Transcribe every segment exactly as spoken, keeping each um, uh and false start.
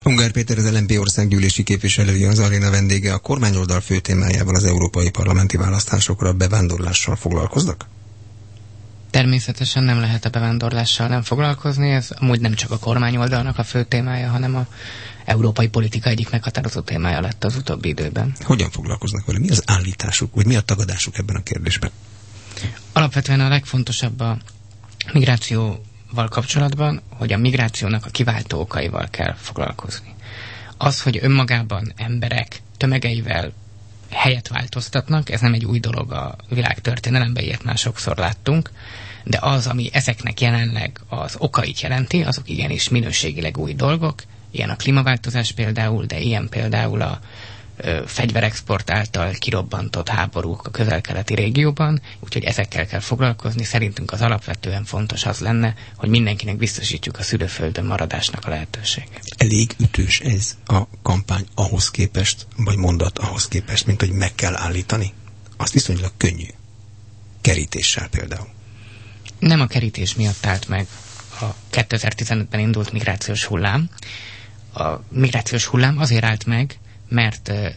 Ungár Péter, az el em pé országgyűlési képviselője, az aréna vendége. A kormányoldal fő témájával az európai parlamenti választásokra bevándorlással foglalkoznak? Természetesen nem lehet a bevándorlással nem foglalkozni, ez amúgy nem csak a kormányoldalnak a fő témája, hanem a európai politika egyik meghatározó témája lett az utóbbi időben. Hogyan foglalkoznak vele? Mi az állításuk, vagy mi a tagadásuk ebben a kérdésben? Alapvetően a legfontosabb a migrációval kapcsolatban, hogy a migrációnak a kiváltó okaival kell foglalkozni. Az, hogy önmagában emberek tömegeivel helyet változtatnak, ez nem egy új dolog a világ történelemben, ilyet már sokszor láttunk, de az, ami ezeknek jelenleg az okait jelenti, azok igenis minőségileg új dolgok, ilyen a klímaváltozás például, de ilyen például a ö, fegyverexport által kirobbantott háborúk a közel-keleti régióban, úgyhogy ezekkel kell foglalkozni. Szerintünk az alapvetően fontos az lenne, hogy mindenkinek biztosítjuk a szülőföldön maradásnak a lehetőséget. Elég ütős ez a kampány ahhoz képest, vagy mondat ahhoz képest, mint hogy meg kell állítani? Azt viszonylag könnyű. Kerítéssel például. Nem a kerítés miatt állt meg a kétezer-tizenötben indult migrációs hullám. A migrációs hullám azért állt meg, mert uh,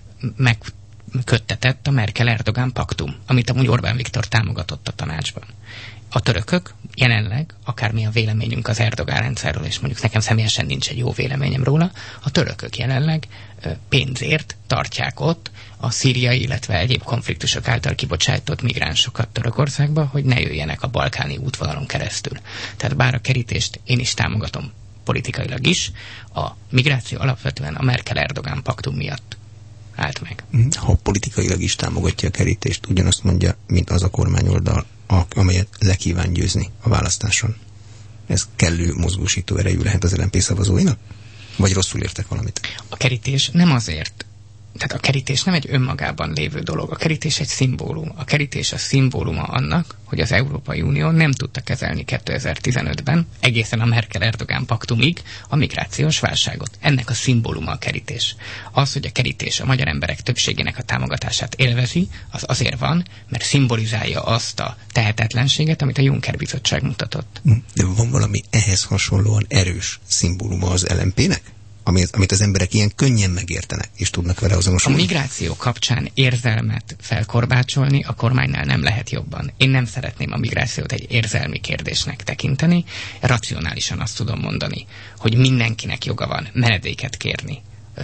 megköttetett a Merkel-Erdogan paktum, amit amúgy Orbán Viktor támogatott a tanácsban. A törökök jelenleg, akármi a véleményünk az Erdogan rendszerről, és mondjuk nekem személyesen nincs egy jó véleményem róla, a törökök jelenleg uh, pénzért tartják ott a szíriai, illetve egyéb konfliktusok által kibocsájtott migránsokat Törökországba, hogy ne jöjjenek a balkáni útvonalon keresztül. Tehát bár a kerítést én is támogatom politikailag is, a migráció alapvetően a Merkel-Erdogan paktum miatt állt meg. Ha politikailag is támogatja a kerítést, ugyanazt mondja, mint az a kormányoldal, amelyet le kíván győzni a választáson. Ez kellő mozgósító erejű lehet az el em pé szavazóinak? Vagy rosszul értek valamit? A kerítés nem azért, tehát a kerítés nem egy önmagában lévő dolog. A kerítés egy szimbólum. A kerítés a szimbóluma annak, hogy az Európai Unió nem tudta kezelni kétezer-tizenötben, egészen a Merkel-Erdogan paktumig a migrációs válságot. Ennek a szimbóluma a kerítés. Az, hogy a kerítés a magyar emberek többségének a támogatását élvezi, az azért van, mert szimbolizálja azt a tehetetlenséget, amit a Juncker bizottság mutatott. De van valami ehhez hasonlóan erős szimbóluma az el em pének? Amit, amit az emberek ilyen könnyen megértenek, és tudnak vele azonosulni. A migráció kapcsán érzelmet felkorbácsolni a kormánynál nem lehet jobban. Én nem szeretném a migrációt egy érzelmi kérdésnek tekinteni. Racionálisan azt tudom mondani, hogy mindenkinek joga van menedéket kérni,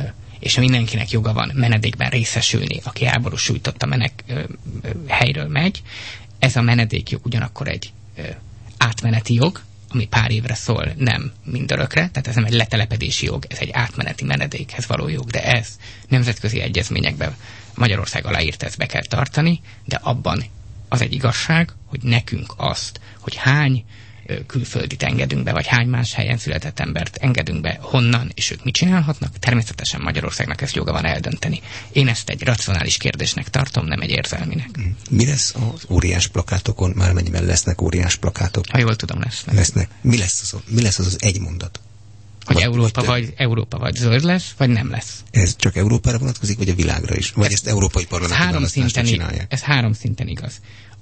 és mindenkinek joga van menedékben részesülni, aki háború sújtotta menek helyről megy. Ez a menedékjog ugyanakkor egy átmeneti jog, ami pár évre szól, nem mindörökre, tehát ez nem egy letelepedési jog, ez egy átmeneti menedékhez való jog, de ez nemzetközi egyezményekben Magyarország aláírt, ezt be kell tartani, de abban az egy igazság, hogy nekünk azt, hogy hány külföldit engedünk be, vagy hány más helyen született embert engedünk be, honnan, és ők mit csinálhatnak, természetesen Magyarországnak ezt joga van eldönteni. Én ezt egy racionális kérdésnek tartom, nem egy érzelminek. Mi lesz az óriás plakátokon, már mennyiben lesznek óriás plakátok? Ha jól tudom, lesznek. lesznek. Mi lesz az, mi lesz az, az egy mondat? Hogy vagy, Európa, vagy, vagy, Európa vagy zöld lesz, vagy nem lesz. Ez csak Európára vonatkozik, vagy a világra is? Vagy ez, ezt európai parlamenti választásra csinálják? Ez három szinten igaz.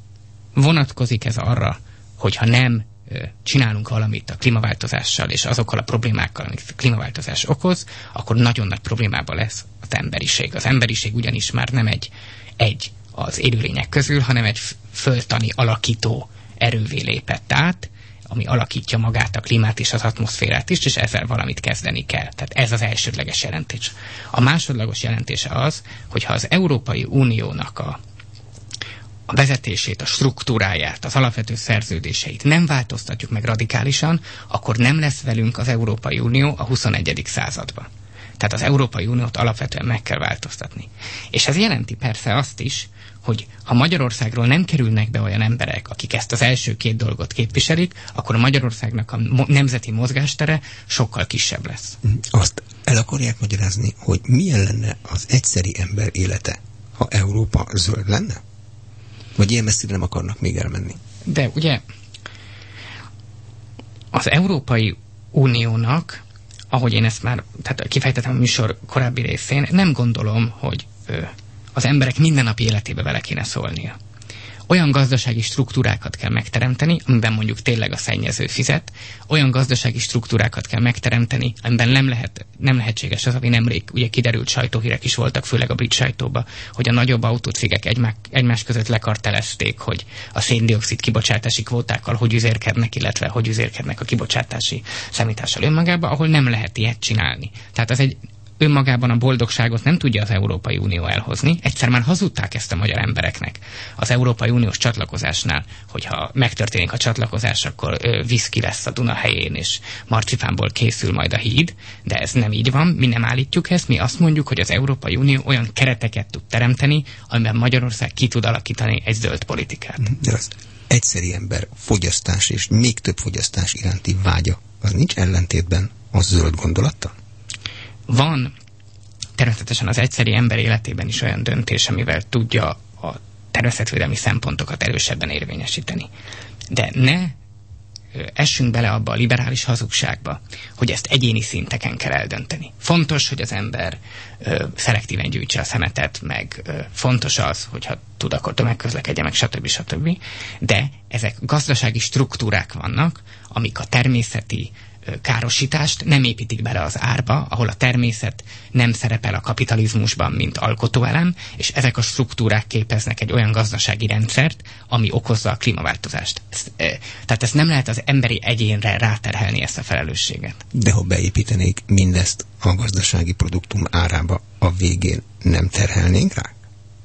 Vonatkozik ez arra, hogyha nem csinálunk valamit a klímaváltozással és azokkal a problémákkal, amit a klímaváltozás okoz, akkor nagyon nagy problémában lesz az emberiség. Az emberiség ugyanis már nem egy, egy az élőlények közül, hanem egy földtani alakító erővé lépett át, ami alakítja magát, a klímát és az atmoszférát is, és ezzel valamit kezdeni kell. Tehát ez az elsődleges jelentés. A másodlagos jelentése az, hogyha az Európai Uniónak a a vezetését, a struktúráját, az alapvető szerződéseit nem változtatjuk meg radikálisan, akkor nem lesz velünk az Európai Unió a huszonegyedik században. Tehát az Európai Uniót alapvetően meg kell változtatni. És ez jelenti persze azt is, hogy ha Magyarországról nem kerülnek be olyan emberek, akik ezt az első két dolgot képviselik, akkor a Magyarországnak a mo- nemzeti mozgástere sokkal kisebb lesz. Azt el akarják magyarázni, hogy milyen lenne az egyszeri ember élete, ha Európa zöld lenne? Vagy ilyen messzire nem akarnak még elmenni? De ugye az Európai Uniónak, ahogy én ezt már tehát kifejtettem a műsor korábbi részén, nem gondolom, hogy ö, az emberek mindennapi életébe vele kéne szólnia. olyan gazdasági struktúrákat kell megteremteni, amiben mondjuk tényleg a szennyező fizet, olyan gazdasági struktúrákat kell megteremteni, amiben nem, lehet, nem lehetséges az, ami nemrég ugye kiderült, sajtóhírek is voltak, főleg a brit sajtóban, hogy a nagyobb autócégek egymás, egymás között lekartelezték, hogy a széndioxid kibocsátási kvótákkal hogy üzérkednek, illetve hogy üzérkednek a kibocsátási számítással önmagában, ahol nem lehet ilyet csinálni. Tehát az egy önmagában a boldogságot nem tudja az Európai Unió elhozni. Egyszer már hazudták ezt a magyar embereknek az Európai Uniós csatlakozásnál, hogyha megtörténik a csatlakozás, akkor viszki lesz a Duna helyén, és marcipánból készül majd a híd, de ez nem így van, mi nem állítjuk ezt, mi azt mondjuk, hogy az Európai Unió olyan kereteket tud teremteni, amiben Magyarország ki tud alakítani egy zöld politikát. De az egyszeri ember fogyasztás és még több fogyasztás iránti vágya, az nincs ellentétben a zöld gondolattal? Van természetesen az egyszeri ember életében is olyan döntés, amivel tudja a természetvédelmi szempontokat erősebben érvényesíteni. De ne essünk bele abba a liberális hazugságba, hogy ezt egyéni szinteken kell eldönteni. Fontos, hogy az ember ö, szelektíven gyűjtse a szemetet, meg ö, fontos az, hogyha tud, akkor tömegközlekedje, meg stb. stb. De ezek gazdasági struktúrák vannak, amik a természeti károsítást nem építik bele az árba, ahol a természet nem szerepel a kapitalizmusban, mint alkotóelem, és ezek a struktúrák képeznek egy olyan gazdasági rendszert, ami okozza a klímaváltozást. Ezt, e, tehát ezt nem lehet az emberi egyénre ráterhelni, ezt a felelősséget. De ha beépítenék mindezt a gazdasági produktum árába, a végén nem terhelnénk rá?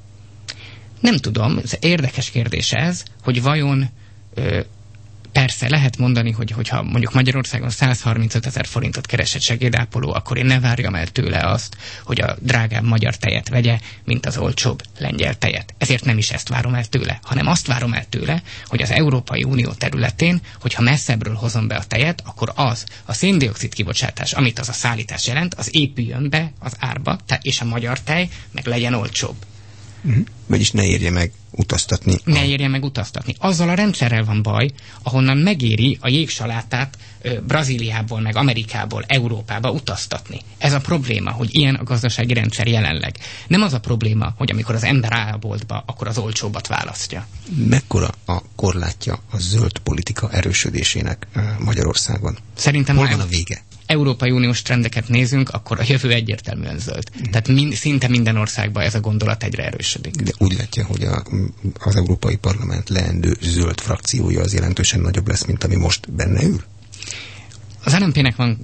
Nem tudom, ez érdekes kérdés ez, hogy vajon ö, persze, lehet mondani, hogy hogyha mondjuk Magyarországon száz harmincöt ezer forintot keres egy segédápoló, akkor én ne várjam el tőle azt, hogy a drágább magyar tejet vegye, mint az olcsóbb lengyel tejet. Ezért nem is ezt várom el tőle, hanem azt várom el tőle, hogy az Európai Unió területén, hogyha messzebbről hozom be a tejet, akkor az, a széndioxid kibocsátás, amit az a szállítás jelent, az épüljön be az árba, és a magyar tej meg legyen olcsóbb. Uh-huh. Vagyis ne érje meg utaztatni. Ne érje meg utaztatni. Azzal a rendszerrel van baj, ahonnan megéri a jégsalátát ö, Brazíliából, meg Amerikából, Európába utaztatni. Ez a probléma, hogy ilyen a gazdasági rendszer jelenleg. Nem az a probléma, hogy amikor az ember áll a boltba, akkor az olcsóbbat választja. Mekkora a korlátja a zöld politika erősödésének Magyarországon? Szerintem hol van a vége? Európai Uniós trendeket nézünk, akkor a jövő egyértelműen zöld. Mm. Tehát mind, szinte minden országban ez a gondolat egyre erősödik. De úgy látja, hogy a, az Európai Parlament leendő zöld frakciója az jelentősen nagyobb lesz, mint ami most benne ül? Az er em pé-nek van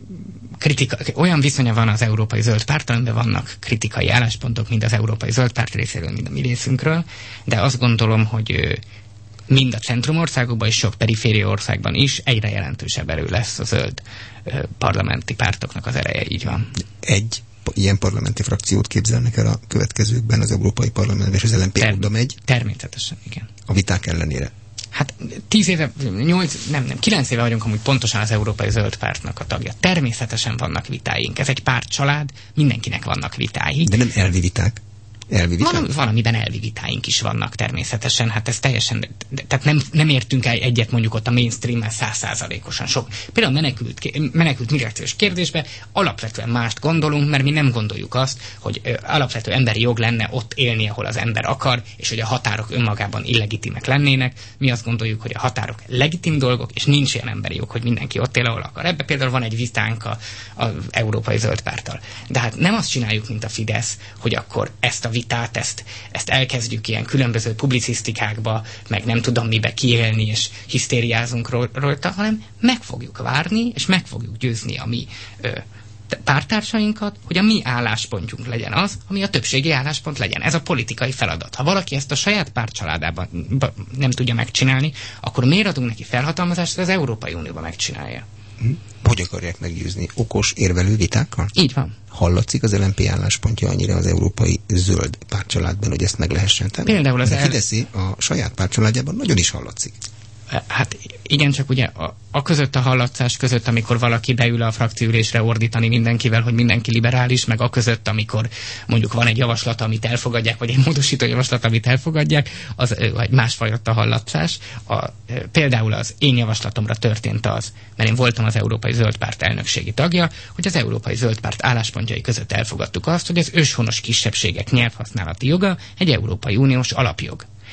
kritika, olyan viszonya van az Európai Zöld Párttal, amiben vannak kritikai álláspontok, mind az Európai Zöld Párt részéről, mind a mi részünkről, de azt gondolom, hogy mind a centrumországokban és sok periféria országban is egyre jelentősebb erő lesz a zöld ö, parlamenti pártoknak az ereje, így van. Egy ilyen parlamenti frakciót képzelnek el a következőkben az Európai Parlament, és az el em pé Ter- oda megy? Természetesen, igen. A viták ellenére? Hát tíz éve, nyolc, nem, nem, kilenc éve vagyunk amúgy pontosan az Európai Zöld Pártnak a tagja. Természetesen vannak vitáink. Ez egy pártcsalád, mindenkinek vannak vitái. De nem elvi viták? Elvi viták? Van, van, amiben elvi vitáink is vannak természetesen, hát ez teljesen, tehát nem, nem értünk el egyet mondjuk ott a mainstream-mel százszázalékosan sok. Például menekült, menekült migrációs kérdésben alapvetően mást gondolunk, mert mi nem gondoljuk azt, hogy ö, alapvető emberi jog lenne ott élni, ahol az ember akar, és hogy a határok önmagában illegitimek lennének. Mi azt gondoljuk, hogy a határok legitim dolgok, és nincs ilyen emberi jog, hogy mindenki ott él, ahol akar. Ebbe például van egy vitánk az Európai Zöld Párttal. De hát nem azt csináljuk, mint a Fidesz, hogy akkor ezt a vitát, ezt, ezt elkezdjük ilyen különböző publicisztikákba, meg nem tudom mibe kiélni, és hisztériázunk rajta, hanem meg fogjuk várni, és meg fogjuk győzni a mi ö, pártársainkat, hogy a mi álláspontjunk legyen az, ami a többségi álláspont legyen. Ez a politikai feladat. Ha valaki ezt a saját pártcsaládában nem tudja megcsinálni, akkor miért adunk neki felhatalmazást, hogy az Európai Unióban megcsinálja? Hogy akarják meggyőzni? Okos, érvelő vitákkal? Így van. Hallatszik az el em pé álláspontja annyira az Európai Zöld Pártcsaládban, hogy ezt meg lehessen tenni? Például az a Fideszi a saját pártcsaládjában nagyon is hallatszik. Hát igen, csak ugye a, a között a hallatszás között, amikor valaki beül a frakcióülésre ordítani mindenkivel, hogy mindenki liberális, meg a között, amikor mondjuk van egy javaslat, amit elfogadják, vagy egy módosító javaslat, amit elfogadják, az egy másfajta hallatszás. A, például az én javaslatomra történt az, mert én voltam az Európai Zöld Párt elnökségi tagja, hogy az Európai Zöld Párt álláspontjai között elfogadtuk azt, hogy az őshonos kisebbségek nyelvhasználati joga egy Európai Uniós alapjog.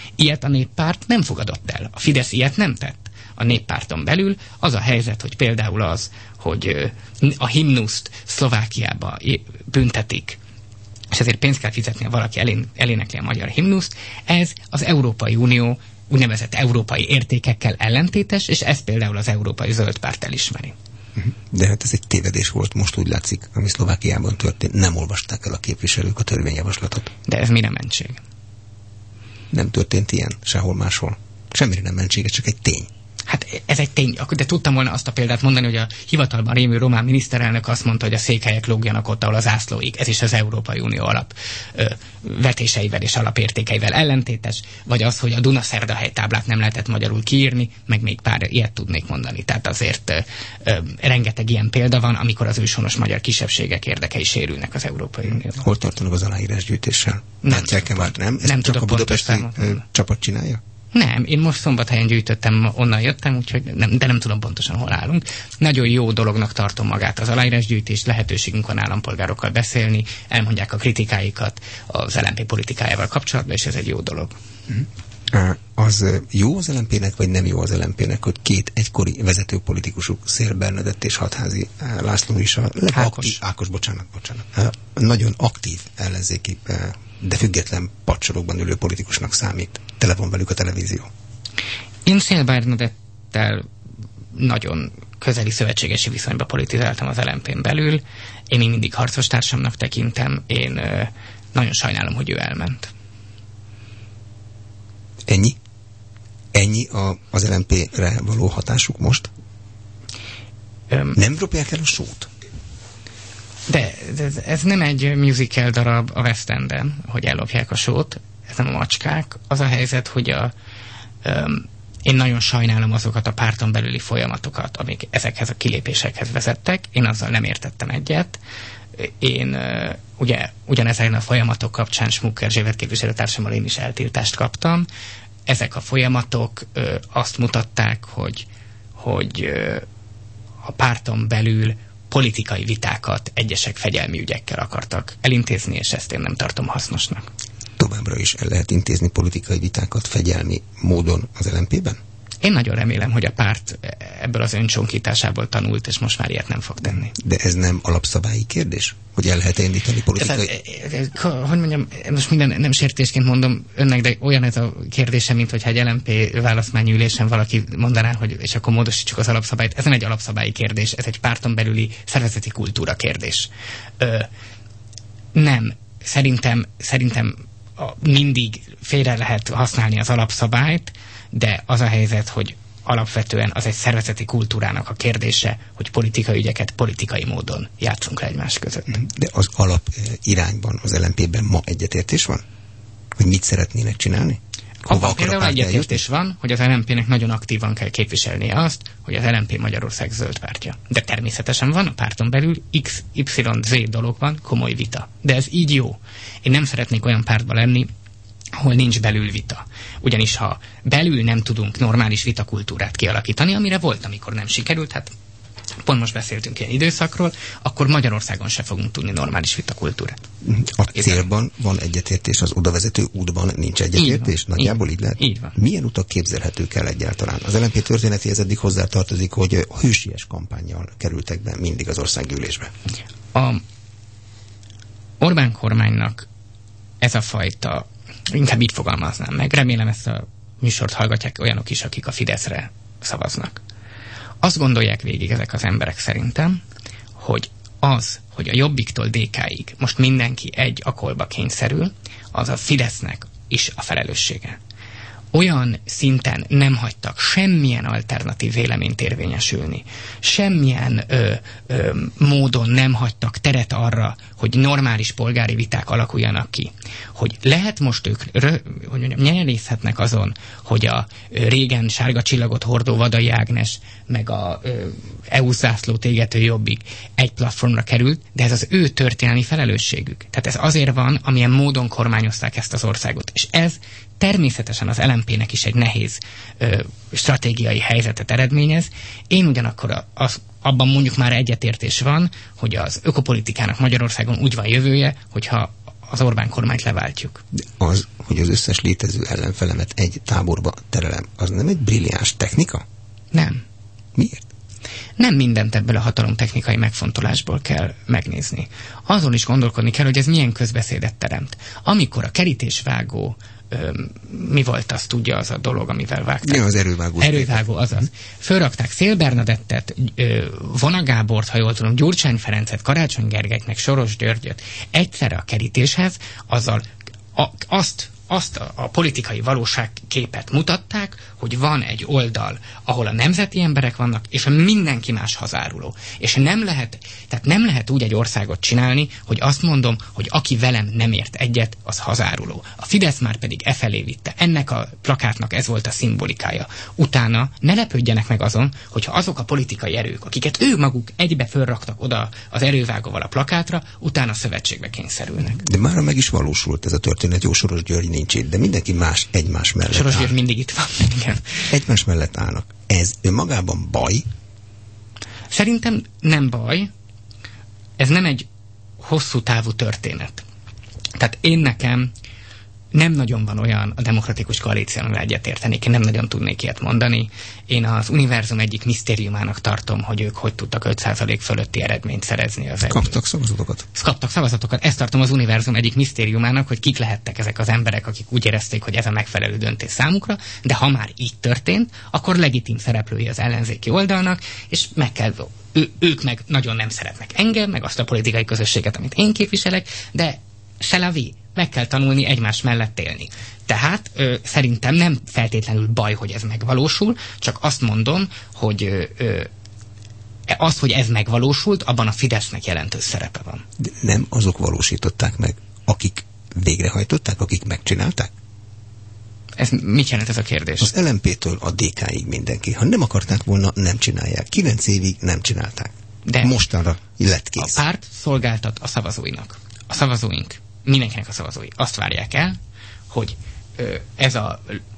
Ilyet a néppárt nem fogadott el. A Fidesz ilyet nem tett. A néppárton belül az a helyzet, hogy például az, hogy a himnuszt Szlovákiába büntetik, és ezért pénzt kell fizetni, ha valaki elén, elénekli a magyar himnuszt, ez az Európai Unió úgynevezett európai értékekkel ellentétes, és ezt például az Európai Zöld Párt elismeri. De hát ez egy tévedés volt, most úgy látszik, ami Szlovákiában történt. Nem olvasták el a képviselők a törvényjavaslatot. De ez mire mentség? Nem történt ilyen sehol máshol. Semmire nem mentség, ez csak egy tény. Hát ez egy tény, de tudtam volna azt a példát mondani, hogy a hivatalban révő román miniszterelnök azt mondta, hogy a székhelyek lógjanak ott, ahol az ászlóig. Ez is az Európai Unió alap ö, vetéseivel és alapértékeivel ellentétes, vagy az, hogy a Dunaszerdahely táblát nem lehetett magyarul kiírni, meg még pár ilyet tudnék mondani. Tehát azért ö, ö, rengeteg ilyen példa van, amikor az őshonos magyar kisebbségek érdekei sérülnek az Európai Unióban. Hol tartanak az aláírásgyűjtéssel? Nem, nem, nem? Ezt nem csak a budapesti ö, csapat csinálja? Nem, én most Szombathelyen gyűjtöttem, onnan jöttem, úgyhogy nem, de nem tudom pontosan, hol állunk. Nagyon jó dolognak tartom magát az aláírásgyűjtés, lehetőségünk van állampolgárokkal beszélni, elmondják a kritikáikat az el em pé politikájával kapcsolatban, és ez egy jó dolog. Az jó az el em pének, vagy nem jó az el em pének, hogy két egykori vezető politikusuk, Szél Bernadett és Hatházi László is a Ákos. Ákos, bocsánat, bocsánat. Nagyon aktív ellenzéki, de független padsorokban ülő politikusnak számít. Tele van velük a televízió. Én Szél Bernadettel nagyon közeli szövetségesi viszonyba politizáltam az el em pén belül. Én így mindig harcos társamnak tekintem. Én ö, nagyon sajnálom, hogy ő elment. Ennyi? Ennyi a, az el em pére való hatásuk most? Öm, nem ropják el a sót? De ez, ez nem egy musical darab a West Enden, hogy ellopják a sót, ez nem a macskák. Az a helyzet, hogy a, öm, én nagyon sajnálom azokat a párton belüli folyamatokat, amik ezekhez a kilépésekhez vezettek. Én azzal nem értettem egyet. Én ugye ugyanezeken a folyamatok kapcsán Schmuck Erzsébet képviselőtársammal én is eltiltást kaptam. Ezek a folyamatok ö, azt mutatták, hogy, hogy ö, a párton belül politikai vitákat egyesek fegyelmi ügyekkel akartak elintézni, és ezt én nem tartom hasznosnak. Továbbra is el lehet intézni politikai vitákat fegyelmi módon az el em pében? Én nagyon remélem, hogy a párt ebből az öncsonkításából tanult, és most már ilyet nem fog tenni. De ez nem alapszabályi kérdés? Hogy el lehet indítani politikai... Ez, hogy mondjam, most minden nem sértésként mondom önnek, de olyan ez a kérdése, mint hogyha egy el em pé választmányi ülésen valaki mondaná, hogy és akkor módosítsuk az alapszabályt. Ez nem egy alapszabályi kérdés, ez egy párton belüli szervezeti kultúra kérdés. Ö, nem. Szerintem, szerintem a, mindig félre lehet használni az alapszabályt, de az a helyzet, hogy alapvetően az egy szervezeti kultúrának a kérdése, hogy politikai ügyeket politikai módon játszunk le egymás között. De az alap irányban az el em pében ma egyetértés van? Hogy mit szeretnének csinálni? Hova akar például egyetértés van, hogy az el em pének nagyon aktívan kell képviselnie azt, hogy az el em pé Magyarország zöld pártja. De természetesen van a párton belül X Y Z dolog van, komoly vita. De ez így jó. Én nem szeretnék olyan pártba lenni, ahol nincs belül vita. Ugyanis ha belül nem tudunk normális vitakultúrát kialakítani, amire volt, amikor nem sikerült, hát pont most beszéltünk ilyen időszakról, akkor Magyarországon se fogunk tudni normális vitakultúrát. A célban van egyetértés, az odavezető útban nincs egyetértés? Így Nagyjából így, így lehet? Így van. Milyen utak képzelhetők el egyáltalán? Az el em pé történetéhez eddig hozzátartozik, hogy hősies kampánnyal kerültek be mindig az országgyűlésbe. A Orbán kormánynak ez a fajta, inkább így fogalmaznám meg, remélem ezt a műsort hallgatják olyanok is, akik a Fideszre szavaznak. Azt gondolják végig ezek az emberek szerintem, hogy az, hogy a Jobbiktól dé ká-ig most mindenki egy akolba kényszerül, az a Fidesznek is a felelőssége. Olyan szinten nem hagytak semmilyen alternatív véleményt érvényesülni, semmilyen ö, ö, módon nem hagytak teret arra, hogy normális polgári viták alakuljanak ki. Hogy lehet most ők, rö, hogy mondjam, nyerészhetnek azon, hogy a ö, régen sárga csillagot hordó Vadai Ágnes, meg a ö, é u zászlót égető Jobbik egy platformra került, de ez az ő történelmi felelősségük. Tehát ez azért van, amilyen módon kormányozták ezt az országot. És ez természetesen az el em pének is egy nehéz ö, stratégiai helyzetet eredményez. Én ugyanakkor a, az, abban mondjuk már egyetértés van, hogy az ökopolitikának Magyarországon úgy van jövője, hogyha az Orbán kormányt leváltjuk. De az, hogy az összes létező ellenfelemet egy táborba terelem, az nem egy brilliáns technika? Nem. Miért? Nem mindent ebből a hatalomtechnikai megfontolásból kell megnézni. Azon is gondolkodni kell, hogy ez milyen közbeszédet teremt. Amikor a kerítésvágó, öm, mi volt az, tudja az a dolog, amivel vágták? Ja, az erővágó. Erővágó, azaz. Fölrakták Széll Bernadettet, Vona Gábort, ha jól tudom, Gyurcsány Ferencet, Karácsony Gergelyt, meg Soros Györgyöt egyszerre a kerítéshez, azzal a, azt azt a, a politikai valóságképet mutatták, hogy van egy oldal, ahol a nemzeti emberek vannak, és a mindenki más hazáruló. És nem lehet, tehát nem lehet úgy egy országot csinálni, hogy azt mondom, hogy aki velem nem ért egyet, az hazáruló. A Fidesz már pedig e felé vitte. Ennek a plakátnak ez volt a szimbolikája. Utána ne lepődjenek meg azon, hogyha azok a politikai erők, akiket ők maguk egybe fölraktak oda az erővágóval a plakátra, utána szövetségbe kényszerülnek. De mára meg is valósult ez a történet, jó, Soros György nincs itt, de mindenki más egymás mellett Soros György áll. mindig itt van, igen. Egymás mellett állnak. Ez önmagában baj? Szerintem nem baj. Ez nem egy hosszú távú történet. Tehát én nekem nem nagyon van olyan a demokratikus koalíció, amivel egyetértenék. Én nem nagyon tudnék ilyet mondani. Én az univerzum egyik misztériumának tartom, hogy ők hogy tudtak öt százalék fölötti eredményt szerezni. Az Kaptak szavazatokat. Kaptak szavazatokat. Ezt tartom az univerzum egyik misztériumának, hogy kik lehettek ezek az emberek, akik úgy érezték, hogy ez a megfelelő döntés számukra, de ha már így történt, akkor legitim szereplői az ellenzéki oldalnak, és meg kell, ő, ők meg nagyon nem szeretnek engem, meg azt a politikai közösséget, amit én képviselek, de se la vie, meg kell tanulni egymás mellett élni. Tehát ö, szerintem nem feltétlenül baj, hogy ez megvalósul, csak azt mondom, hogy ö, ö, az, hogy ez megvalósult, abban a Fidesznek jelentős szerepe van. De nem azok valósították meg, akik végrehajtották, akik megcsinálták? Ez mit jelent ez a kérdés? Az el em pé-től a dé ká-ig mindenki. Ha nem akarták volna, nem csinálják. Kilenc évig nem csinálták. De mostanra lett kész. A párt szolgáltat a szavazóinak. A szavazóink, mindenkinek a szavazói azt várják el, hogy ö, ez a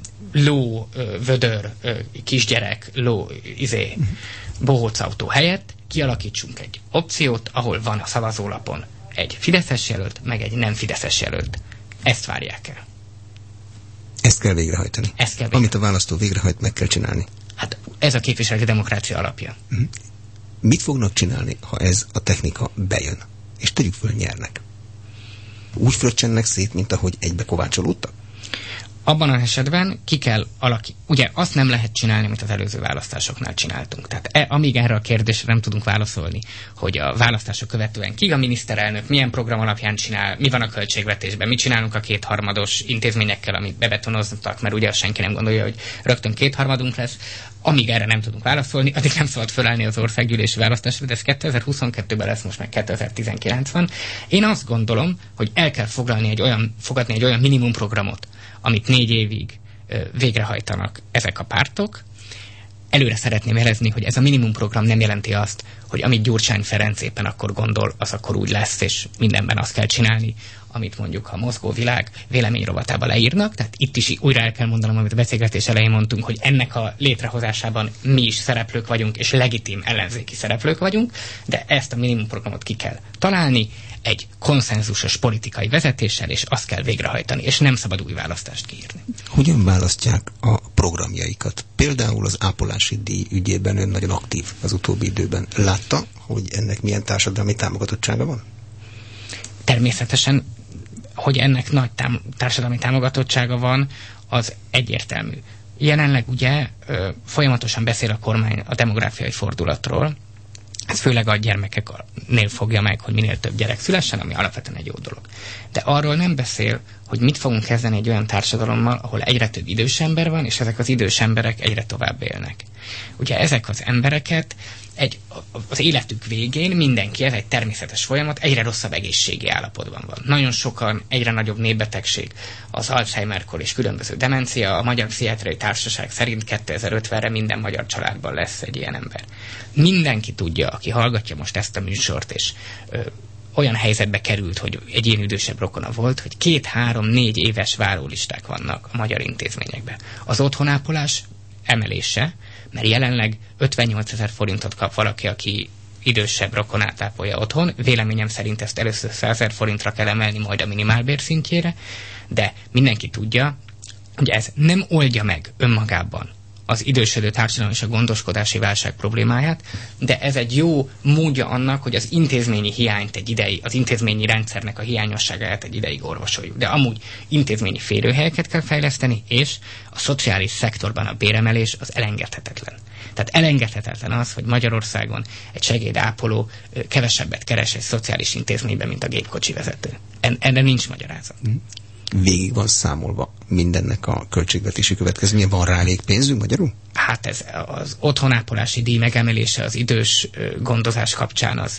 ló, ö, vödör, ö, kisgyerek, ló, izé, bohócautó helyett kialakítsunk egy opciót, ahol van a szavazólapon egy fideszes jelölt, meg egy nem fideszes jelölt. Ezt várják el. Ezt kell végrehajtani. Ezt kell végrehajtani. Amit a választó végrehajt, meg kell csinálni. Hát ez a képviseleti demokrácia alapja. Uh-huh. Mit fognak csinálni, ha ez a technika bejön? És tegyük föl, nyernek. Úgy fröccsennek szét, mint ahogy egybe kovácsolódtak? Abban az esetben ki kell alakítani. Ugye azt nem lehet csinálni, amit az előző választásoknál csináltunk. Tehát e, amíg erre a kérdésre nem tudunk válaszolni, hogy a választások követően ki a miniszterelnök, milyen program alapján csinál, mi van a költségvetésben, mit csinálunk a kétharmados intézményekkel, amit bebetonoztak, mert ugye azt senki nem gondolja, hogy rögtön kétharmadunk lesz. Amíg erre nem tudunk válaszolni, addig nem szabad fölállni az országgyűlési választásra, de ez kétezer-huszonkettőben lesz, most meg kétezer-tizenkilenc van. Én azt gondolom, hogy el kell foglalni egy olyan, fogadni egy olyan minimumprogramot, amit négy évig ö, végrehajtanak ezek a pártok. Előre szeretném jelezni, hogy ez a minimumprogram nem jelenti azt, hogy amit Gyurcsány Ferenc éppen akkor gondol, az akkor úgy lesz, és mindenben azt kell csinálni, amit mondjuk a mozgó világ véleményrovatába leírnak. Tehát itt is újra el kell mondanom, amit a beszélgetés elején mondtunk, hogy ennek a létrehozásában mi is szereplők vagyunk, és legitim ellenzéki szereplők vagyunk, de ezt a minimumprogramot ki kell találni, egy konszenzusos politikai vezetéssel, és azt kell végrehajtani, és nem szabad új választást kiírni. Hogyan választják a programjaikat? Például az ápolási díj ügyében ön nagyon aktív az utóbbi időben. Látta, hogy ennek milyen társadalmi támogatottsága van? Természetesen, hogy ennek nagy tám- társadalmi támogatottsága van, az egyértelmű. Jelenleg ugye ö, folyamatosan beszél a kormány a demográfiai fordulatról. Ez főleg a gyermekeknél fogja meg, hogy minél több gyerek szülessen, ami alapvetően egy jó dolog. De arról nem beszél, hogy mit fogunk kezdeni egy olyan társadalommal, ahol egyre több idős ember van, és ezek az idős emberek egyre tovább élnek. Ugye ezek az embereket egy, az életük végén mindenki, ez egy természetes folyamat, egyre rosszabb egészségi állapotban van. Nagyon sokan, egyre nagyobb népbetegség, az Alzheimer-kor és különböző demencia. A Magyar Pszichiátriai Társaság szerint kétezer-ötvenre minden magyar családban lesz egy ilyen ember. Mindenki tudja, aki hallgatja most ezt a műsort, és ö, olyan helyzetbe került, hogy egy ilyen idősebb rokona volt, hogy két, három, négy éves várólisták vannak a magyar intézményekben. Az otthonápolás emelése, mert jelenleg ötvennyolcezer forintot kap valaki, aki idősebb rokonát ápolja otthon. Véleményem szerint ezt először százezer forintra kell emelni, majd a minimálbér szintjére, de mindenki tudja, hogy ez nem oldja meg önmagában az idősödő társadalom és a gondoskodási válság problémáját, de ez egy jó módja annak, hogy az intézményi hiányt egy ideig, az intézményi rendszernek a hiányosságát egy ideig orvosoljuk. De amúgy intézményi férőhelyeket kell fejleszteni, és a szociális szektorban a béremelés az elengedhetetlen. Tehát elengedhetetlen az, hogy Magyarországon egy segédápoló kevesebbet keres egy szociális intézményben, mint a gépkocsi vezető. Ennek nincs magyarázat. Mm. Végig van számolva mindennek a költségvetési következménye. Van rá elég pénzünk magyarul? Hát ez az otthonápolási díj megemelése az idős gondozás kapcsán az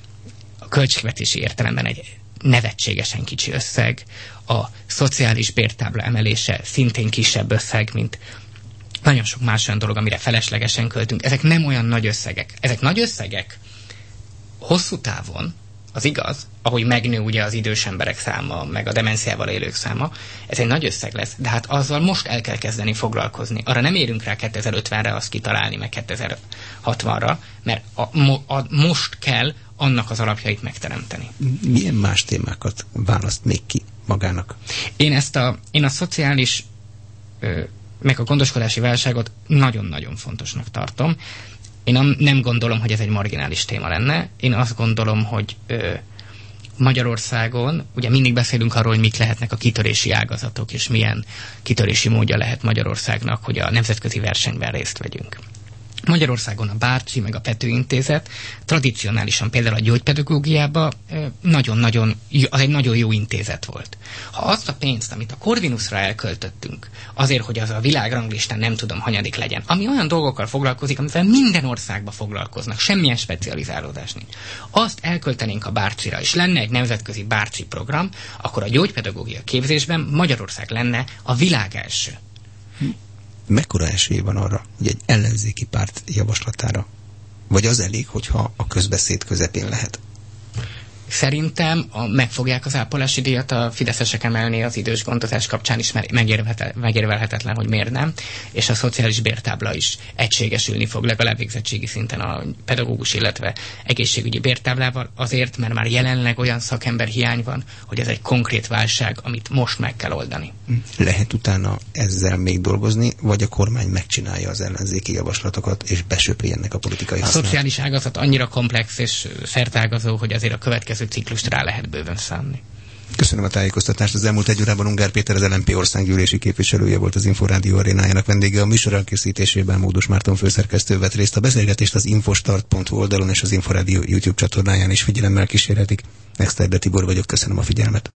a költségvetési értelemben egy nevetségesen kicsi összeg. A szociális bértábla emelése szintén kisebb összeg, mint nagyon sok más olyan dolog, amire feleslegesen költünk. Ezek nem olyan nagy összegek. Ezek nagy összegek hosszú távon, az igaz, ahogy megnő ugye az idős emberek száma, meg a demenciával élők száma, ez egy nagy összeg lesz, de hát azzal most el kell kezdeni foglalkozni. Arra nem érünk rá kétezer-ötvenre azt kitalálni, meg kétezer-hatvanra, mert a, mo, a, most kell annak az alapjait megteremteni. Milyen más témákat választ még ki magának? Én ezt a, én a szociális ö, meg a gondoskodási válságot nagyon-nagyon fontosnak tartom. Én nem gondolom, hogy ez egy marginális téma lenne. Én azt gondolom, hogy ö, Magyarországon, ugye mindig beszélünk arról, hogy mik lehetnek a kitörési ágazatok, és milyen kitörési módja lehet Magyarországnak, hogy a nemzetközi versenyben részt vegyünk. Magyarországon a Bárcsi meg a Pető Intézet tradicionálisan például a gyógypedagógiában nagyon-nagyon, az egy nagyon jó intézet volt. Ha azt a pénzt, amit a Corvinusra elköltöttünk, azért, hogy az a világranglistán nem tudom hanyadik legyen, ami olyan dolgokkal foglalkozik, amivel minden országban foglalkoznak, semmilyen specializálódás nincs. Azt elköltenénk a Bárcsira, és lenne egy nemzetközi Bárcsi program, akkor a gyógypedagógia képzésben Magyarország lenne a világ első. Mekkora esély van arra, hogy egy ellenzéki párt javaslatára? Vagy az elég, hogyha a közbeszéd közepén lehet? Szerintem a, megfogják az ápolási díjat a fideszesek emelni az idős gondozás kapcsán is, mert megérvelhetetlen, hogy miért nem, és a szociális bértábla is egységesülni fog legalább végzettségi szinten a pedagógus, illetve egészségügyi bértáblával, azért, mert már jelenleg olyan szakember hiány van, hogy ez egy konkrét válság, amit most meg kell oldani. Lehet utána ezzel még dolgozni, vagy a kormány megcsinálja az ellenzéki javaslatokat, és besöpri ennek a politikai használat? A szociális ágazat annyira komplex és szertágazó, hogy azért a következő ciklust rá lehet bőven számni. Köszönöm a tájékoztatást. Az elmúlt egy órában Ungár Péter, az el en pé országgyűlési képviselője volt, az Inforádió arénájának vendége. A műsor elkészítésében Módos Márton főszerkesztő vett részt. A beszélgetést az infostart pont hu oldalon és az Inforádió YouTube csatornáján is figyelemmel kísérhetik. Exterde Tibor vagyok, köszönöm a figyelmet.